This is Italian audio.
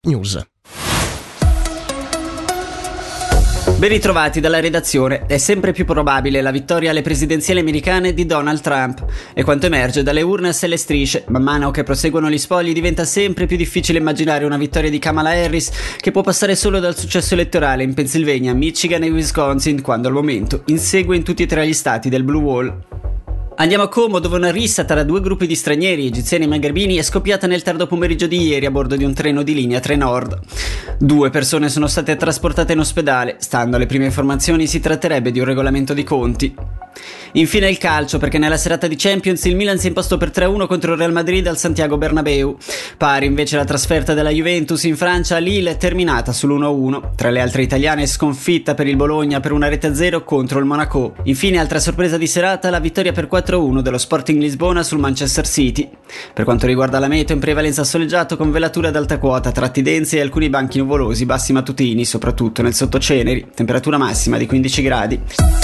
News. Ben ritrovati dalla redazione. È sempre più probabile la vittoria alle presidenziali americane di Donald Trump e quanto emerge dalle urne e le strisce. Man mano che proseguono gli spogli diventa sempre più difficile immaginare una vittoria di Kamala Harris che può passare solo dal successo elettorale in Pennsylvania, Michigan e Wisconsin, quando al momento insegue in tutti e tre gli stati del Blue Wall. Andiamo a Como, dove una rissa tra due gruppi di stranieri, egiziani e magrebini, è scoppiata nel tardo pomeriggio di ieri a bordo di un treno di linea Trenord. 2 persone sono state trasportate in ospedale. Stando alle prime informazioni si tratterebbe di un regolamento di conti. Infine il calcio, perché nella serata di Champions il Milan si è imposto per 3-1 contro il Real Madrid al Santiago Bernabéu. Pari invece la trasferta della Juventus in Francia a Lille è terminata sull'1-1. Tra le altre italiane sconfitta per il Bologna per 1-0 contro il Monaco. Infine altra sorpresa di serata, la vittoria per 4-1 dello Sporting Lisbona sul Manchester City. Per quanto riguarda la meteo, in prevalenza soleggiato con velature ad alta quota, tratti densi e alcuni banchi nuvolosi bassi mattutini, soprattutto nel sottoceneri, temperatura massima di 15 gradi.